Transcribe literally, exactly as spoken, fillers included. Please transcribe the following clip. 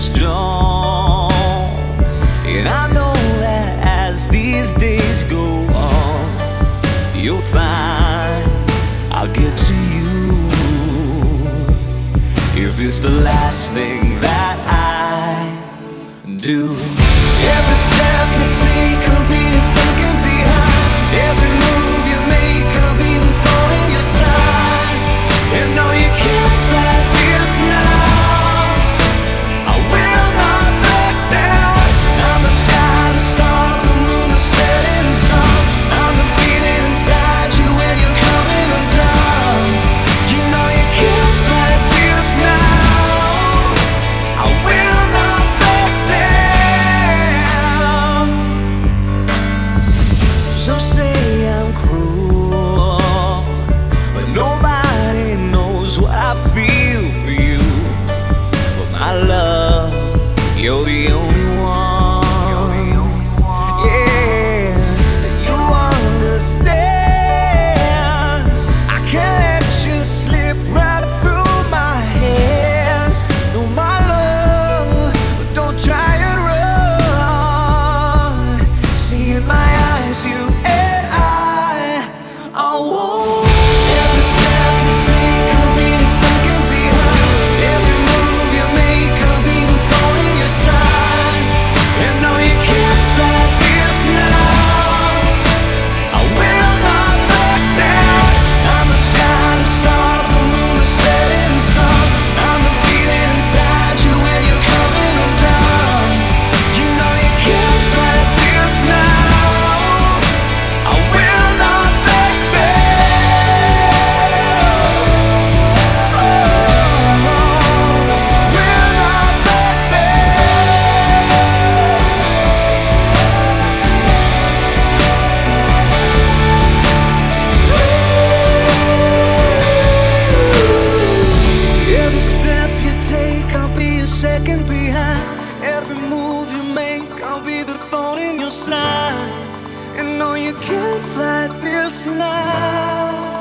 strong. And I know that as these days go on, you'll find I'll get to you if it's the last thing that I do. Every step you take, I'll be a second behind. Every move you make, I'll be the thorn in your side. And no, you can't fight this now. I will not back down. I'm the sky, the stars, the moon, the setting sun. I'm the feeling inside you when you're coming undone. You know you can't fight this now. I will not back down. Some say I'm cruel, but nobody knows what I feel for you. But my love, you're the only one. Yeah, do you understand? I can't let you slip right through my hands. No, my love, but don't try and run. See in my eyes, you and I are one. Every step you take, I'll be a second behind. Every move you make, I'll be the thorn in your side. And no, you can't fight this now. I will not back down. I'm the sky, the stars, the moon, the setting sun. I'm the feeling inside you when you're coming undone. You know you can't fight this now. I will not back down. Will not back down. Every step you take, I'll be a second behind. Every move you make, I'll be the thorn in your side. And no, you can't fight this now.